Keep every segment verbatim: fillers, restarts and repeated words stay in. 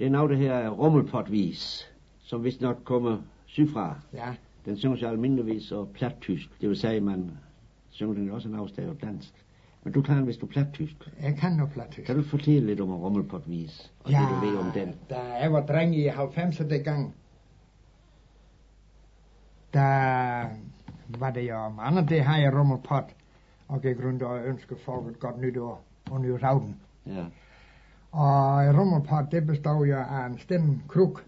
Det er noget, det her rummelpotvis, som vist nok kommer sydfra. Ja. Den synger sig almindeligvis og plattysk. Det vil sige, at man synger den også en afstavet dansk. Men du kan, hvis du plattysk. Jeg kan noget plattysk. Kan du fortælle lidt om rummelpotvis? Og ja, det, du ved om den? Da jeg var dreng i halvfemserne gang, der var det jo om andre, det har jeg rummelpot, og gik rundt og ønskede folk et godt nytår og nytårsaften. Ja. Og rummelpot, det bestod jo af en stem kruk,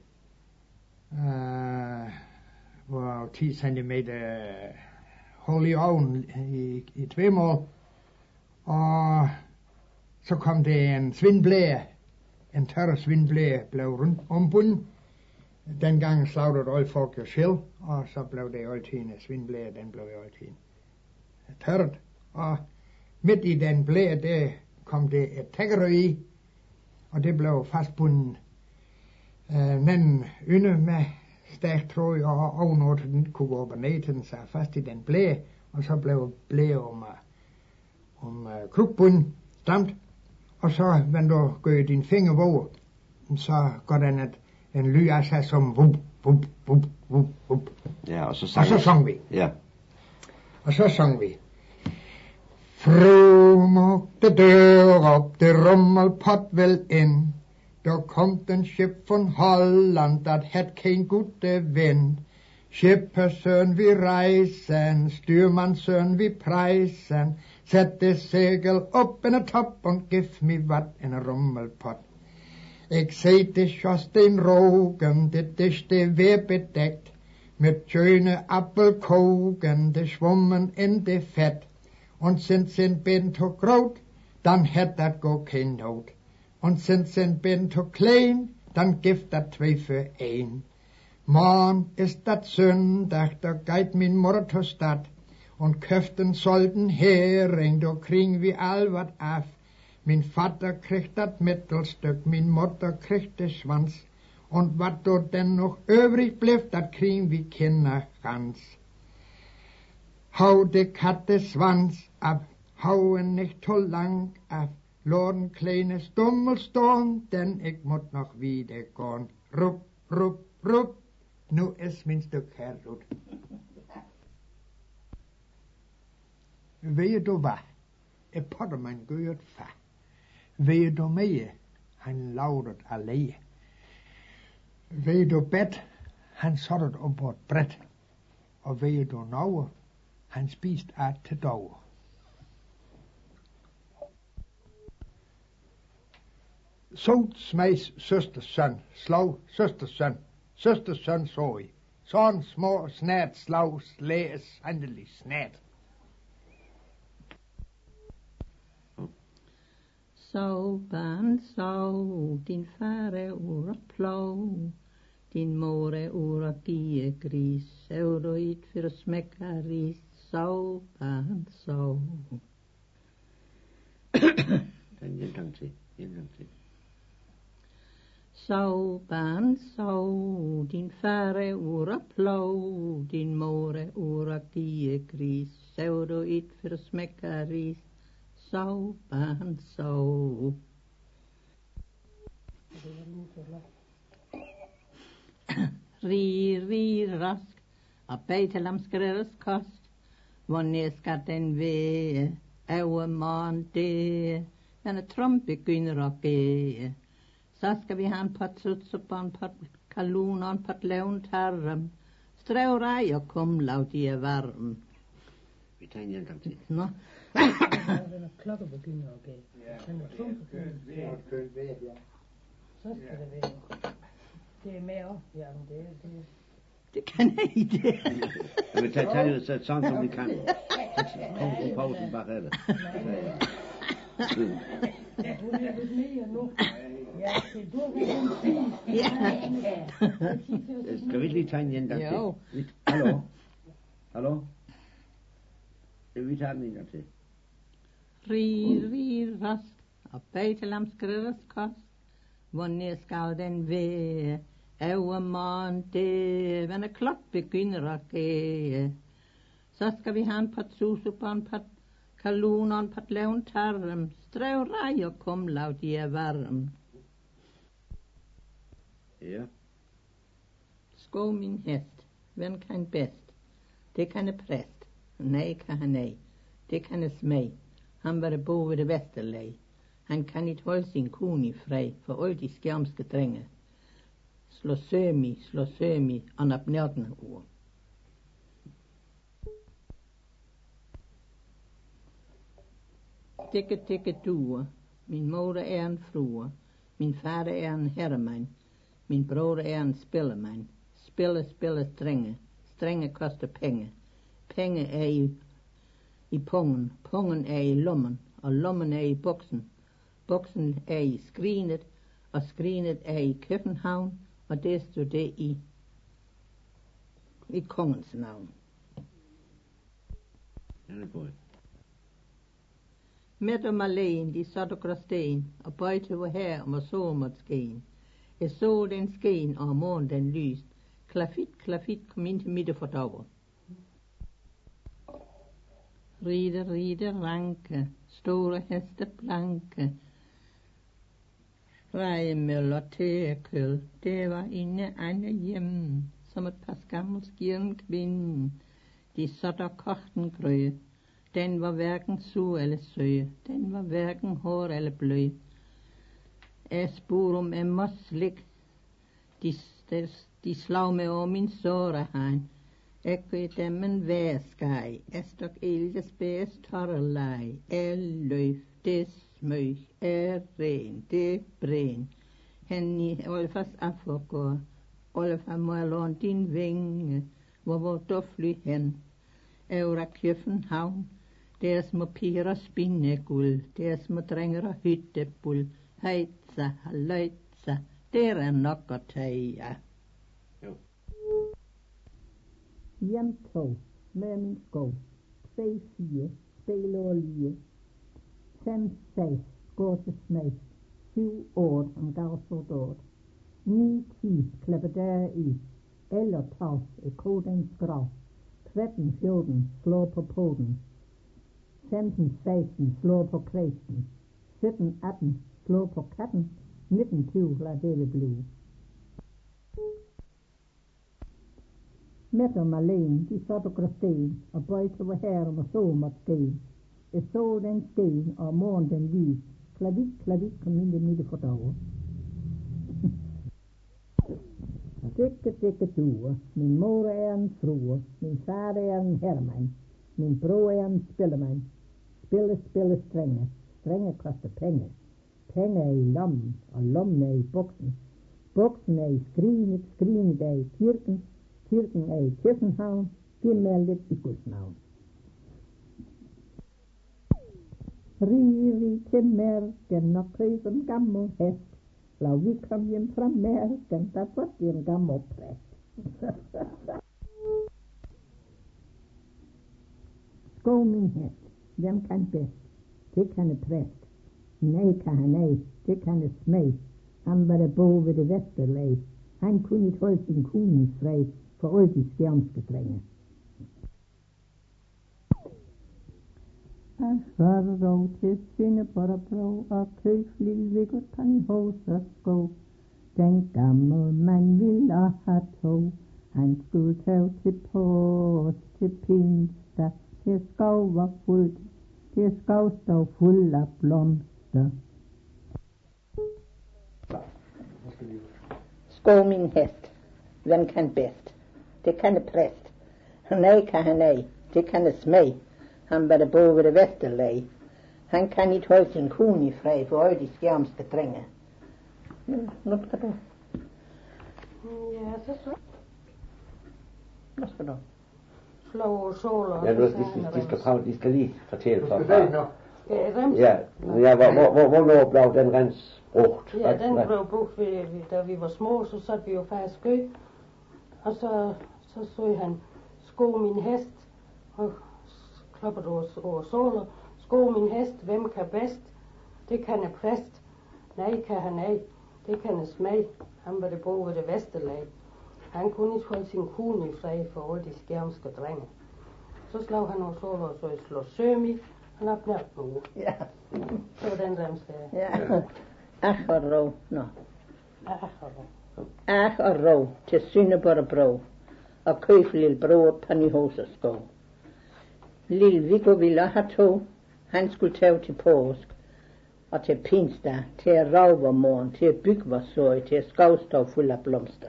øh, hvor ti centimeter hul i ovnen i, i tvemål, og så kom det en svindblære, en tørre svindblære, blev rundt ombundet. Dengang slagtede alle folk jo selv, og så blev det altid en svindblære, den blev jo altid tørret. Og midt i den blære, der kom det et tækkerø i, og det blev fastbundet øh, den ynde med stærkt tråd, og ovenover til den kunne gå op og ned til den sig fast i den blære, og så blev blære om, uh, om uh, krukbunden stramt, og så, når du gør din finger våge, så går den et, en lyd af sig som vup, vup, vup, vup, vup. Ja, og så sang, og så sang vi. Ja. Og så sang vi. Frumugte dør op, det rummelpot vel ind. Der kom den skib von Holland, dat had kein gute Wind. Skippersøn vi rejsen, styrmandsøn vi prejsen. Sætte segel op in a top, og give me wat en rummelpot. Ik se det Schorsten rogen, det dischte weer bedeckt. Mit schöne Appelkogen, det schwommen in det Fett. Und sind sin Bento groot, dann hätt dat go kein Not. Und sind sin Bento klein, dann gift dat zwei für ein. Morgen ist dat Sündag, da geit min Mutter zur Stadt. Und köften sollten Hering, da kriegen wir all wat af. Min Vater kriegt dat Mittelstück, min Mutter kriegt den Schwanz. Und wat dort denn noch übrig bleibt, dat kriegen wir Kinder ganz. Hau de Katte Schwanz ab, hauen nicht zu lang ab. Lorden kleine Stummelstone, denn ich muss noch wieder gehen. Rup, rup, rup, nu ist min Stück herrut. Ved du hvad? Et pottermand gør et fa. Ved du mere? Han lavede alene. Ved du bedt? Han satte op på et bræt. Og ved du noget? Han spiste af til dog. Så smags søsters søn, slag søsters søn, søsters søn så i. Sådan små snat slag slæs endelig snat. Så barn så, din far er ur og plov, din mor er ur og biegris, sauroid for smækker ris, så barn så. Den en gang til, en gang til. Så barn så, din far er ur og plov, din mor er ur og biegris, sauroid for smækker ris, så barn så. Ri, ri, rask, og bag til lamskredes kost, hvor ned skal den væge, over morgen det, den er trum begynder at gæge. Så skal vi have en pot sutsup og en pot kalun og en pot levn tarm, stræv rej og kom, lav de er varm. Vi tager en gang til. Nå. Den er klokke begynder at gæge. Den er trum begynder at gæge. Så skal det være. Det er med op, ja, men det er det. Det kan jeg ikke. Jeg vil tage tage så sådan som vi kan. Kom på pausen bare eller. Ja, du er lidt mere nu. Ja, det du kan sige. Ja. Skal vi ikke lige tage en gang til? Jo. Hallo? Hallo? Vi tager den en gang til. Ri, ri, rask, og bag til lamskredes kost, hvor ned skal den væge, over morgen det, når klok begynder at gæge. Så skal vi have en pot susup og en pot kalun og en pot levn tarm, stræv rej og kom, lav de er varm. Ja. Skål min hest, hvem kan bedst? Det kan en præst. Nej, kan han nej. Det kan en smag. Han bare bo ved det vesterlæg. Han kan ikke holde sin kone i fred for alle de skærmske drenge. Slå sømi, slå sømi, og nap nørden ord. Dikke, dikke duer. Min mor er en fruer. Min fader er en herremand. Min bror er en spillemand. Spille, spille strenge. Strenge koster penge. Penge er i, i pungen. Pungen er i lommen. Og lommen er i boksen. Boksen er i skrinet. Og skrinet er i København. Og det står det i, i kongens navn. Med og Marlene, de satt og gråsten, og bøjte var her om at så måtte skeen. Jeg så den skeen, og morgen den lyst. Klafit, klafit kom ind til midte for dager. Ride, ride, ranke, store heste blanke. Rejemøller, tækøl, det var inde andre hjem, som et par skammel skirn kvinde. De satt og kogt en grød. Den var hverken sur eller søge, den var hverken hård eller blød. Jeg spurgte om en moslik, de, de, de slag mig over min såre han. Jeg kunne dem en værskej, jeg stok ildes bedst torrelej. Jeg løf, det smøg, jeg ren, det bræn. Hen i Olfas afgård, Olfa må jeg låne din vinge, hvor var du fly hen? Over København. Der små piger og spindeguld, der små drenger og hyttebul, heitsa, haløjtsa, der er nok at tage. Jo. Hjem to, med min sko, tre fire, spil og lige, fem seks, går til smag, syv år, om gav så dårligt, ni ti, klapper der i, eller tavs, i kodens grav, tretten fjorten, slår på poten, femten seksten, slår på kredsen, sytten atten, slår på katten, nitten tyve, lad det blive. Mette og Marlene, de satt og gråsten, og bøjte var her om at så måtte skeen. Jeg så den skeen, og morgen den lys, klavik, klavik, kom ind i midte for dager. Dikke, dikke duer, min mor er en fruer, min far er en herremand, min bror er en spillemand. Spille, spille strenge, strenge koster penge. Penge er i lommen, og lommen er i buksen. Buksen er i skrinet, skrinet er i kirken, kirken er i København, gemeldet i Guds navn. Rig, rig til mærken og køb en gammel hest. Lav vi kom hjem fra mærken, der var det en gammel præst. Skål min hest, hvem kan bedst? Det kan en præst. Nej kan han nej, det kan en smag. Han var der bo ved det vesterlæg. Han kunne ikke holde sin kone i fred for alle de skærmske drenge. Han svarer dog til Sønderborg og køb lille Viggo Tandhus og sko. Den gamle mand ville have tog. Han skulle tage til pås, til pinsta, til skov var fuldt, til skov stod fuld af blomster. Skål min hest, hvem kan bedst? Det kan en præst. Nej kan han nej, det kan en smag. Han bare bo ved det vesterlæg. Han kan ikke holde sin kone i fred for alle de skærmske drenge. Nu skal du. Ja, så så. Hvad skal du? Slå og sol og... Ja, nu, de, de, de, skal prøve, de skal lige fortælle fra. Skal det nå? Ja, ja, hvor, hvor, hvor, hvornår blev den rens brugt? Ja, den blev brugt, da vi var små, så satte vi jo faktisk gø. Og så, så så han, sko min hest, og klapper du over soler. Sko min hest, hvem kan bedst? Det kan en præst. Nej kan han nej, det kan en smag. Han var det bo ved det vesterlag. Han kunne ikke holde sin kone i fred for alle de skærmske drenge. Så slag han over soler, og så slå sømi. Han har knært nu. Ja. Det var den remse. Ja. Ach, hvor rå. Nå. Ach, hvor rå. Ach og rov til Sønderborg og Bro, og køb lille bror Panihos og Skov. Lille Viggo ville have to, han skulle tage til påsk, og til pinsdag, til at rave vor morgen, til at bygge vor søj, til at skovstå fuld af blomster.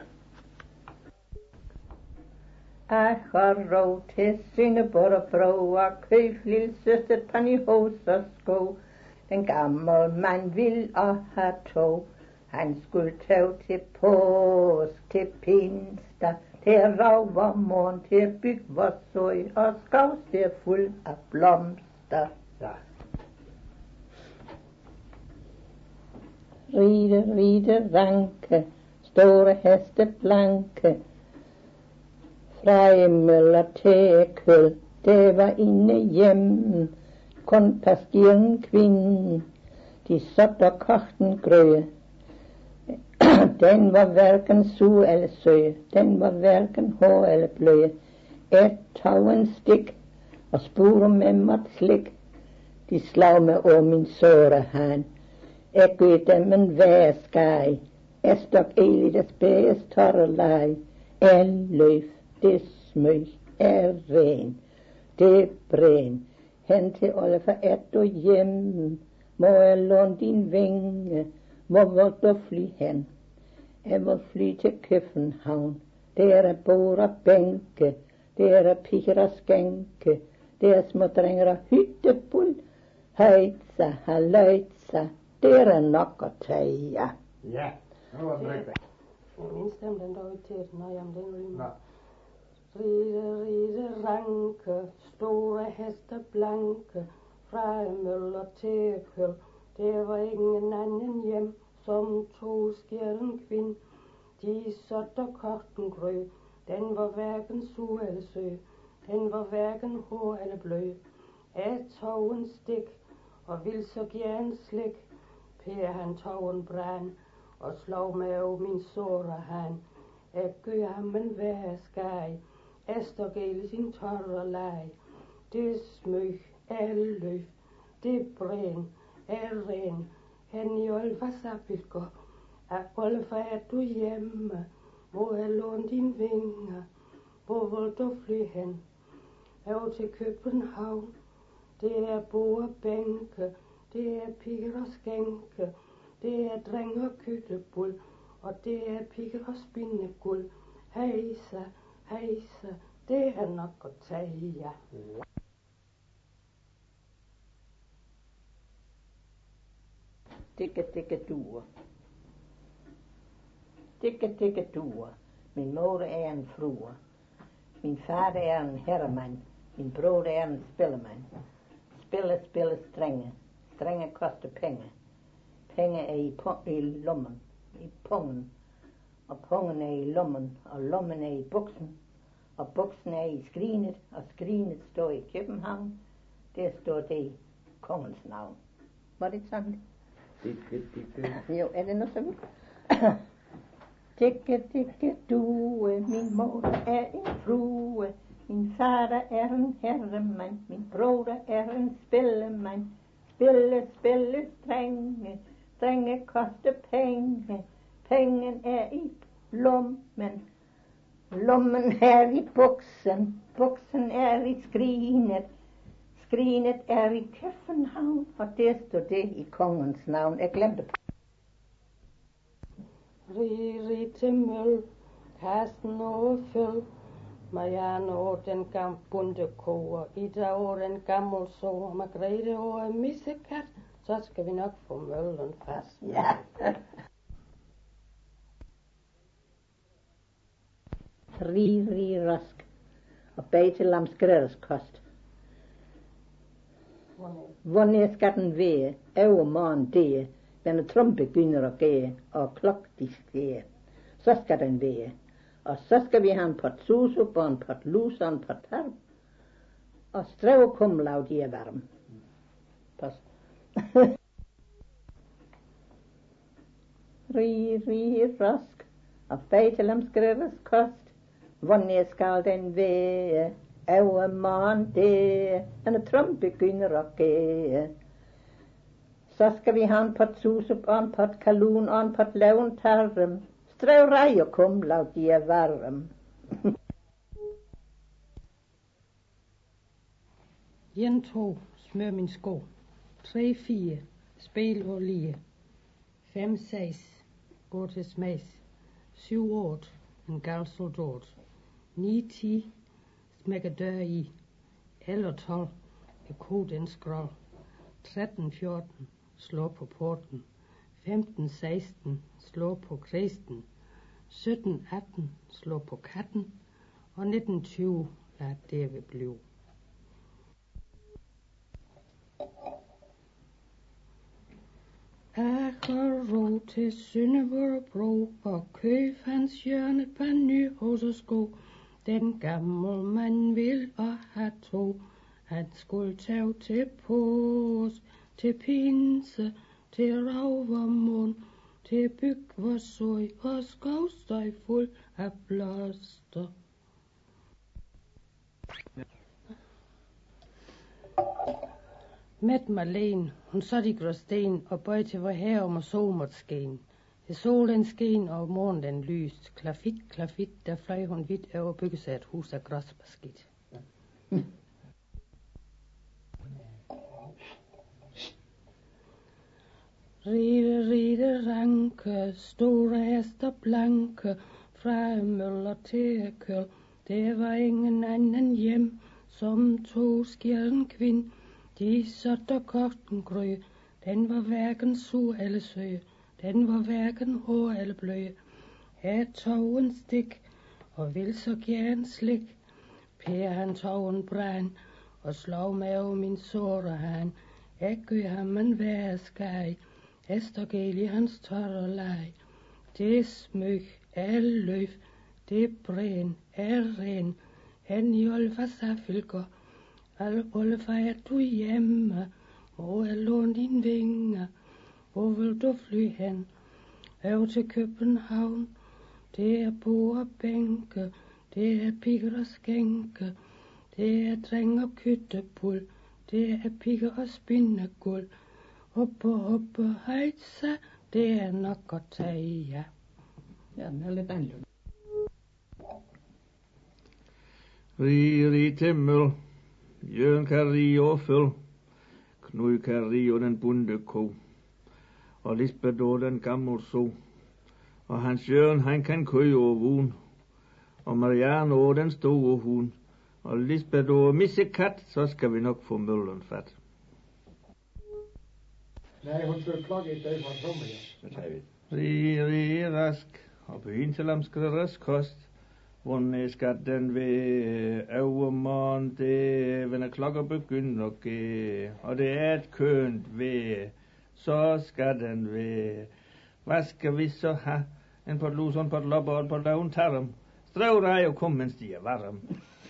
Ach og rov til Sønderborg og Bro, og køb lille søster Panihos og Skov. Den gamle mand ville og have to, han skulle tage til påsk, til pinsdag, til at rave vor morgen, til at bygge vor søj, og skovstå fuld af blomster. Ja. Ride, ride, ranke, store heste blanke, fra møller til køl, det var inde hjemme, kun pastieren kvinden, de satt og kogten grøde. Den var hverken sur eller søje, den var hverken hård eller bløje. Et tog en stik, og spurgte med mig slik, de slag mig over min såre han. Jeg gør dem en værskaj, jeg stok eligt at spæges tørre leg. Er løf, det smøg, er ren, det bræn. Hen til Olfa er du hjemme, må jeg låne din vinge, hvor vil du fly hen? Jeg vil fly til København, der er bord og bænke, der er piger og skænke, der er små drenger og hyttebull, højtsa, halvøjtsa, der er nok at tage. Ja, nu var det rigtigt. Min stemme, den dog til, når jeg den rimer. Ride, ride, ranke, store heste blanke, fra møller til køl, der var ingen anden hjem, som tog skjern kvind. De satt og kogten grød, den var hverken sur eller sød, den var hverken hård eller blød. Jeg tog en stik, og vil så gerne slik. Per han tog en brand, og slog mig over min såre han. Jeg gør ham en værskaj, jeg stok hele sin tørre leg. Det smøg, er løf, det bræn, er ren. Han i Olfa Sapilko, at Olfa er du hjemme, hvor jeg låne din vinger, hvor vil du fly hen? Over til København, det er bord og bænke, det er piger og skænke, det er dreng og kyttebull, og det er piger og spindeguld. Hejsa, hejsa, det er nok at tage, ja. Dikke, dikke, duer. Dikke, dikke, duer. Min mor er en frue. Min far er en herremand. Min bror er en spillemand. Spille, spille, strenge. Strenge koster penge. Penge er i, i lommen, i pungen. Og pungen er i lommen, og lommen er i buksen. Og buksen er i skrinet, og skrinet står i København. Der står det i kongens navn. Var det sådan? Dikke, dikke. Jo, er det noget sådan? Dikke, dikke, due, min mor er en frue. Min fader er en herremand, min broder er en spillemand. Spille, spille, strenge, strenge koster penge. Pengen er i lommen, lommen er i buksen, buksen er i skrinet. Skrinet er i København, og der står det i kongens navn. Jeg glemte det. Rig, rig til møl, kassen over føl, Marianne over den gamle bunde koger, Ida over den gamle så, Margrethe over en missekat, så skal vi nok få møllen fast. Ja. Rig, rig, rask, og bag til lamskræderskost. Hvornår skal den være? Over morgen det, når trumpe begynder at gære, og klok de skære. Så skal den være. Og så skal vi have en pot susup, og en pot lus, og en pot tarp. Og stræve kumlav, de er varme. Pas. Rig, rig, rask, og bag til lamskræderskost. Hvornår skal den være? Over morgen det, når trumpe begynder at gære. Så skal vi have en pot susup, og en pot kalun, og en pot laven tarm. Stræv rej og kom, lav de er varm. En, to, smør min sko. Tre, fire, spil og lige. Fem, seks, gå til smags. Syv, otte, en gal soldat. Ni, ti, smækker dør i. Elleve, tolv, er kod en skrål. Tretten, fjorten, slå på porten. Femten, seksten, slå på kristen. Sytten, atten, slå på katten. Og nitten, tyve, lad det ved blive. Jeg ro til Sønderborgbro og køb hans hjørne et par nye hosesko. Den gamle mand vil og have to. Han skulle tage til pås, til pinse, til ravermund, til byg vor søj og skovstøj fuld af blåster. Mæt Marlene, hun sad i gråsten og bøj til vor her om og sol måtte sken. Det solen sken og morgen den lyst. Klafit, klafit, der fløj hun vidt over bygge sig et hus af græsbeskidt. Ja. Ride, ride, ranke, store hester blanke, fra møller til køl. Det var ingen anden hjem, som tog skjælden kvind. De satte og kogte en grød. Den var hverken sur eller søge. Den var hverken hård eller bløje. Jeg tog en stik og vil så gerne slik. Per han tog en brand og slog mig over min såre han. Jeg gør ham en hver skaj. Jeg stod gæld i hans tørre leg. Det smøg er løf. Det bræn er ren. Han i olfa safilker. Al Olfa, er du hjemme? Hvor er lån din vinger? Hvor vil du fly hen? Over til København. Det er bord og bænke. Det er piger og skænke. Det er dreng og kyttepul. Det er piger og spindeguld. Hoppe, hoppe, hejsa. Det er nok at tage, ja. Ja, den er lidt annerledes. Ri, ri til møl. Jørgen kan rige og føl. Knud kan rige og den bunde ko. Og Lisbeth og den gamle so. Og Hans Jørgen han kan køje og vun. Og Marianne og den store hun. Og Lisbeth og misse kat, så skal vi nok få møllen fat. Nej, hun skal klokke et dag fra sommer, ja. Så tager vi. Ri, ri, rask. Og på Hinselamskede røstkost. Hvornår skal den ved overmorgen, det når klokken begynder at gå, og det er et kønt ved, så skal den ved. Hvad skal vi så have? En pot lus, en pot lopper, og en pot lavn tarm. Stræv dig og kom, mens de er varm.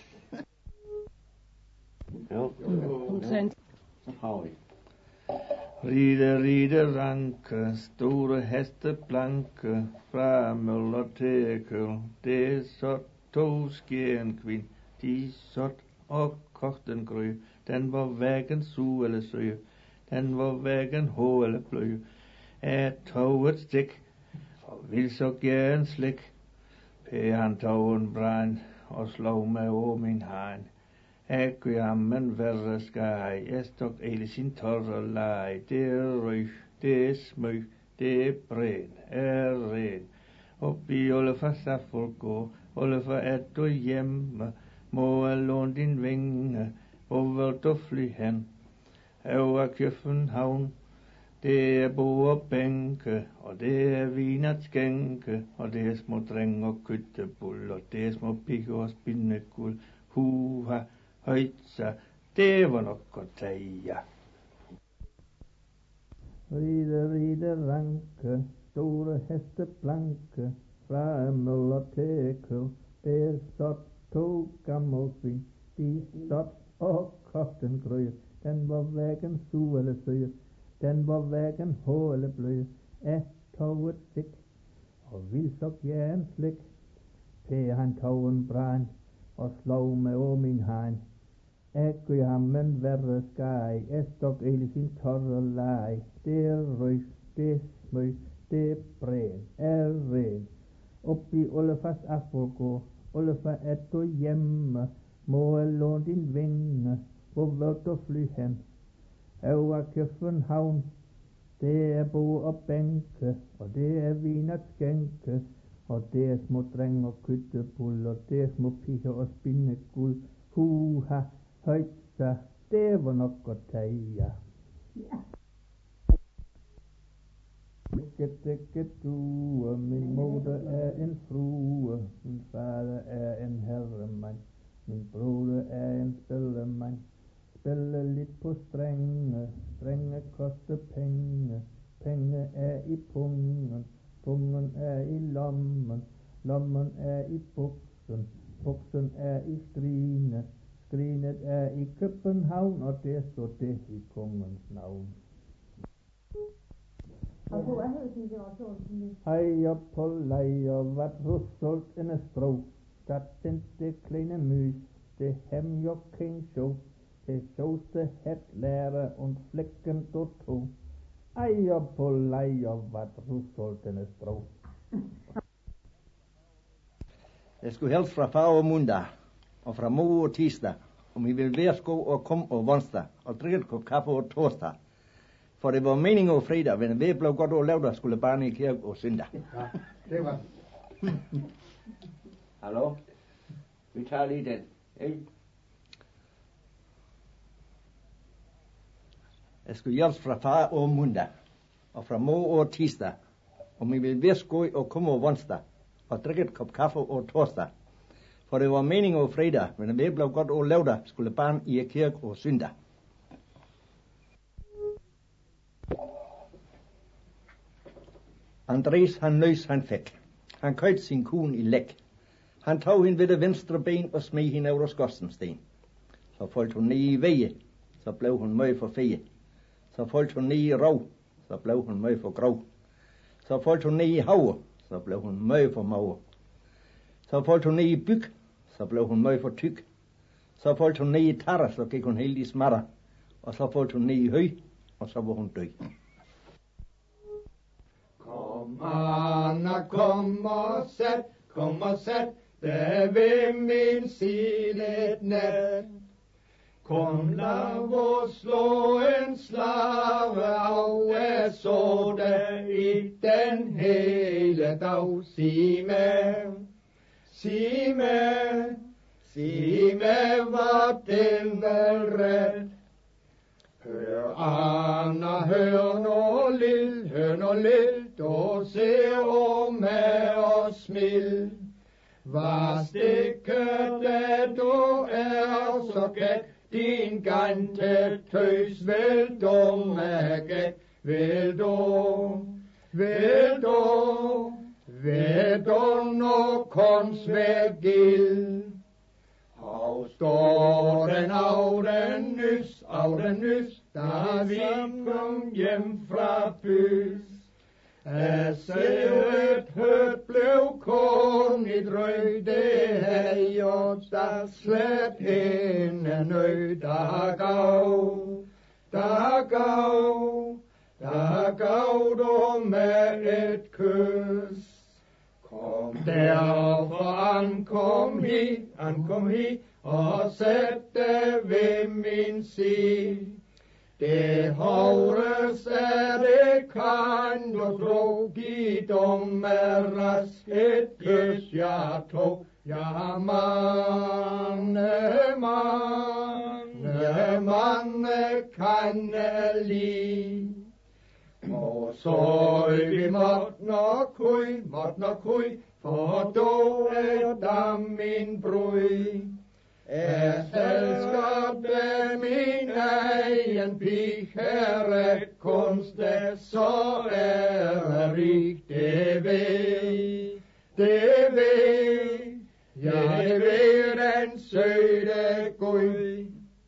Jo, så har vi. Ride, ride, ranke, store heste blanke, fra møller til køl. Det så to skjern kvind, de sat og kogte en grød. Den var hverken su eller søge, den var hverken hå eller bløje. Jeg tog et stik, og vil så gerne slik. Per han tog en brand, og slog mig over min hegn. Jeg gør ham en værre skaj, jeg stok hele sin tørre leg. Det er røg, det er smøg, det er bræn, er ren. Op i Olfa Saffolgård, Olfa er du hjemme, må jeg låne din vinge, hvor vil du fly hen? Over København, det er bord og bænke, og det er vin at skænke, og det er små dreng og kyttebull, og det er små piger og spindeguld. Huha, højtsa, det var nok at tage, ja. Ride, ride, ranke, store heste blanke, fra møller til køl. Det stod to gamle svin, de stod og kogte en grød. Den var hverken su eller søge, den var hverken hå eller bløje. Jeg tog et stik, og vil så gerne slik. Per han tog en brand, og slog mig over min hegn. Jeg gør ham en værre skaj, jeg stok hele sin tørre leg. Det er røg, det er smøg, det er bræn, er ren. Op i Ollefars Afrogård, Ollefa er du hjemme, må jeg låne din vinge, hvor vil du fly hen? Over København, det er bord og bænke, og det er vin og skænke, og det er små drenge og kyttebul, og det er små piger og spindeguld. Huha, højt så, det var nok at tage, ja. Ikke, ikke du, min moder er en frue, min fader er en herremand, min broder er en spillemand. Spille lidt på strenge, strenge koster penge, penge er i pungen, pungen er i lommen, lommen er i buksen, buksen er i skrinet, skrinet er i København, og der står det i kongens navn. Og hvor er det, det var sådan? Hej og på lej og hvad russolt en strå, dat den det kleine mus, det hem jo king show. Det sjoveste hat lærer und flækken du tog. Ej og på lej og hvad russolt en strå. Jeg skulle helst fra far og munda, og fra mor og tirsdag, om I vil værsgo og kom og vonsdag, og drikke et kop kaffe og torsdag. For det var meningen og fredag, men ved blev godt og lavt, skulle barnet i kirke og søndag. Ja, det var. Hallo? Vi tager lige den. Hey. Jeg skulle hjælpe fra far og munda, og fra mor og tirsdag, om I vil værsgo og komme og vonsdag, og drikke et kop kaffe og torsdag. For det var meningen og fredag, men ved blev godt og lavt, skulle barnet i kirke og søndag. Andres han nøs han fik. Han køjt sin kone i læk. Han tog hende ved det venstre ben og smed hende over skorstensten. Så faldt hun ned i veje, så blev hun møg for feje. Så faldt hun ned i rov, så blev hun møg for grov. Så faldt hun ned i haver, så blev hun møg for maver. Så faldt hun ned i byg, så blev hun møg for tyk. Så faldt hun ned i tarre, så gik hun helt i smadre. Og så faldt hun ned i høj, og så var hun død. Kom, Anna, kom og sæt, kom og sæt, der ved min side et net. Kom, lad os slå en slave af, jeg så det i den hele dag. Sig mig, sig mig, sig mig, hvad den vel ret. Hør, Anna, hør nu lille, hør nu lille, du ser om mig og smil. Hvad stikker det, du er så gæt, din gante tøs, vil du mærke, vil du, vil du, vil du nu kons være gild. Og står den af den nys, af den nys, da vi kom hjem fra bys. At sævet hørt blev kun i drøg, det havde gjort der slet hende nød, der gav, der gav, der gav du med et kys. Kom derfor, ankom hit, ankom hit, og sæt dig ved min side. Det hårdes er det kan du tro, giv dem med rask et kys jeg tog. Ja, manne, manne, manne kan jeg lide. Og så vi måtte nok kuj, måtte nok kuj, for du er da min brud. Jeg elsker det min egen pige, her kunst det så er rig, det ved, det ved, jeg ved den søde Gud.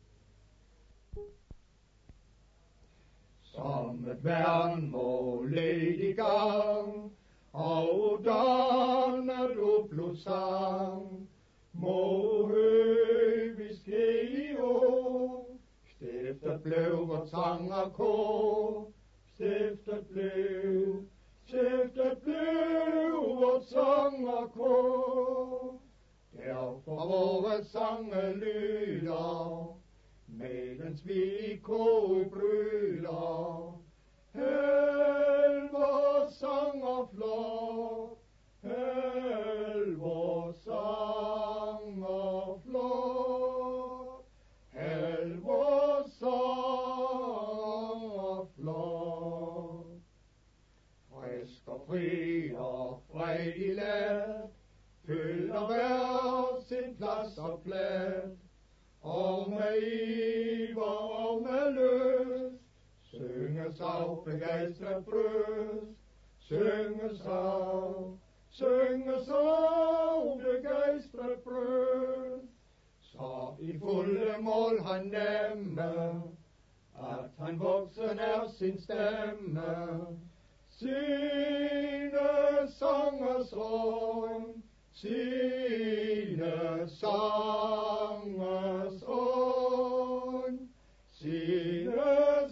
Som et værn må lede i gang, og danner du blodsang, må høj vi ske i år. Stiftet blev vort sang og kor, stiftet blev, Stiftet blev vort sang og kor. Derfor vore sange lyder, medens vi i kor bryder. Hæl vores sang og flot, hæl vores sang og flot, hæl vores sang og flot. Frisk og fri og fredig let, fylder hver sin plads og plet, og med iver og med lyst, synges af begejstret bryst, synges af, synges af begejstret bryst. Så i fulde mål han nemme, at han voksen er sin stemme, sine sangers ånd, sine sangers ånd, sine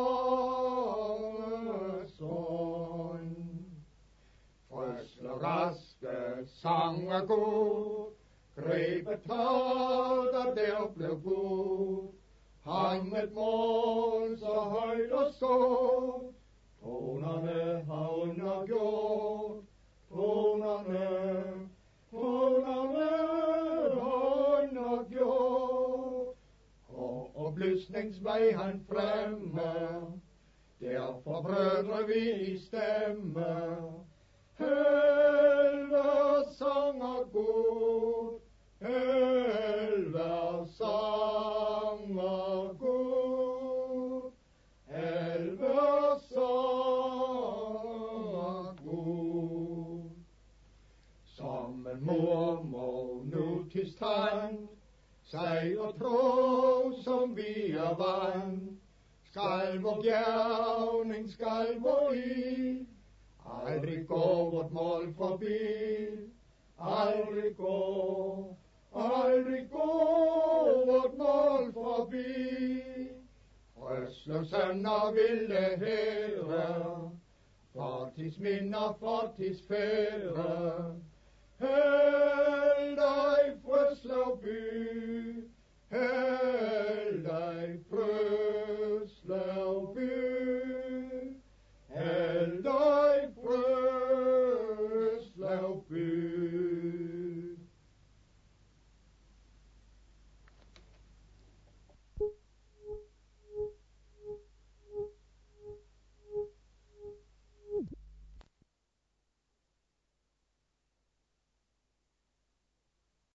sangers ånd. Frøsle raske sanger god, grebet tal, der der blev god. Han et mål så højt og stort, tonerne har undergjort, tonerne, tonerne har undergjort. Og oplysningsvej han fremme, derfor brødre vi i stemme. Helve sanger god, helve sanger god, helve sanger god. Som en mor må nu til strand, sej og tro som vi er vand, skal vor gerning, skal vor ild, aldrig gå vort mål forbi, aldrig gå, aldrig gå vort mål forbi. Frøslev sønner vilde herre, fortids minder, fortids fære. Hæld dig Frøslev by, hæld dig Frøslev by, hæld dig Frøslev by.